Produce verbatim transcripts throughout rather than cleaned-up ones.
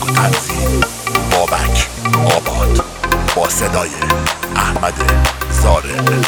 تنظیم بابک آباد با صدای احمد زارق.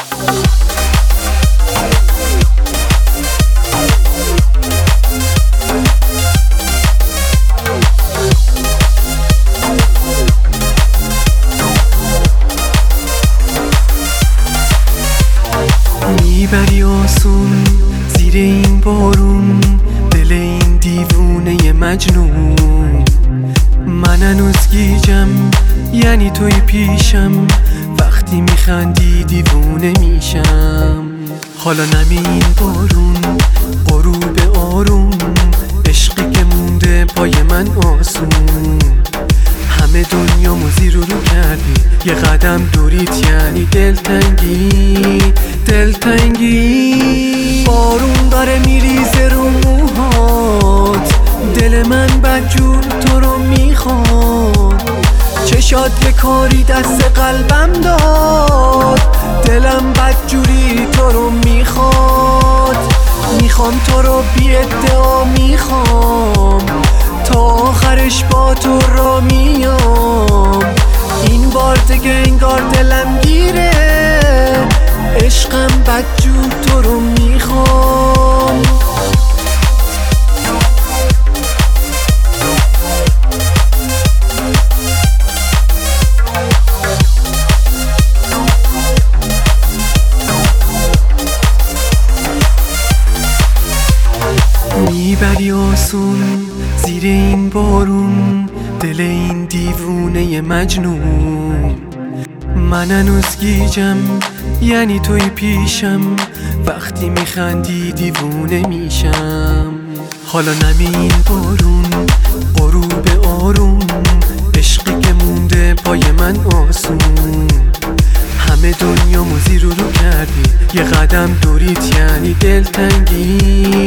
میبری آسون زیر این بارون دل این دیوونه مجنون. من هنوز گیجم یعنی توی پیشم، وقتی میخندی دیوونه میشم. حالا نمی این بارون غروب آروم، عشقی که مونده پای من آسون. همه دنیا موزی رو رو کردی، یه قدم دوریت یعنی دلتنگی دلتنگی. بارون داره میریزه رو موهات، دل من بدجور تو رو میخواد. چشات یه کاری دست قلبم داد، دلم بدجوری تو رو میخواد. میخوام تو رو بی ادعا میخوام، تا آخرش با تو را میام. این بار دیگه انگار دلم گیره، عشقم بدجور تو رو میخوام. میبری آسون زیر این بارون دل این دیوونه مجنون. من هنوز گیجم یعنی توی پیشم، وقتی میخندی دیوونه میشم. حالا نمی این بارون غروب آروم، عشقی که مونده پای من آسون. همه دنیا موزی رو رو کردی، یه قدم دوریت یعنی دلتنگی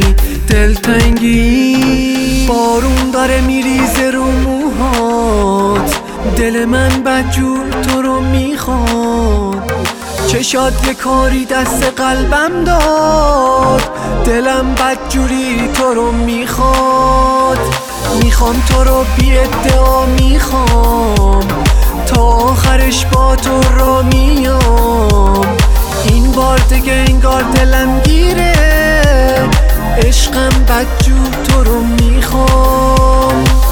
دلتنگی. بارون داره میریزه رو موهات، دل من بدجور تو رو میخواد. چشات یه کاری دست قلبم داد، دلم بدجوری تو رو میخواد. میخوام تو رو بی ادعا میخوام، تا آخرش با تو را میام. این بار دیگه انگار دلم گیره، عشقم بدجور تو رو میخوام.